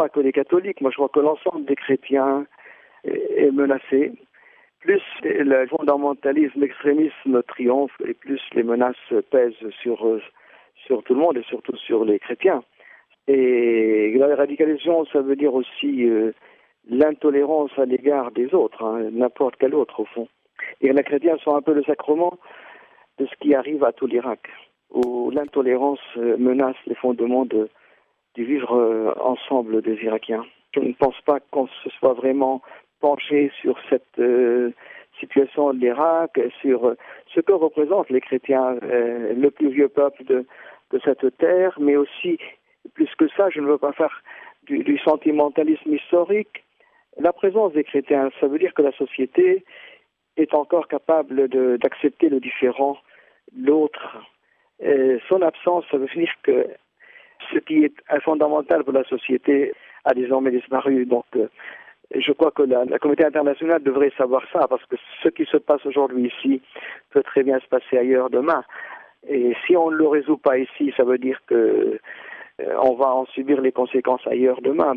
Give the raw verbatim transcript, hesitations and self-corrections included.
pas que les catholiques, moi je vois que l'ensemble des chrétiens est menacé. Plus le fondamentalisme, l'extrémisme triomphe et plus les menaces pèsent sur, sur tout le monde et surtout sur les chrétiens. Et la radicalisation, ça veut dire aussi euh, l'intolérance à l'égard des autres, hein, n'importe quel autre au fond. Et les chrétiens sont un peu le sacrement de ce qui arrive à tout l'Irak, où l'intolérance menace les fondements de, du vivre euh, ensemble des Irakiens. Je ne pense pas qu'on se soit vraiment penché sur cette euh, situation de l'Irak, sur euh, ce que représentent les chrétiens, euh, le plus vieux peuple de, de cette terre, mais aussi, plus que ça, je ne veux pas faire du, du sentimentalisme historique. La présence des chrétiens, ça veut dire que la société est encore capable de, d'accepter le différent, l'autre. Et son absence, ça veut dire que ce qui est fondamental pour la société a désormais disparu. Donc, euh, je crois que la, la communauté internationale devrait savoir ça, parce que ce qui se passe aujourd'hui ici peut très bien se passer ailleurs demain. Et si on ne le résout pas ici, ça veut dire que euh, on va en subir les conséquences ailleurs demain.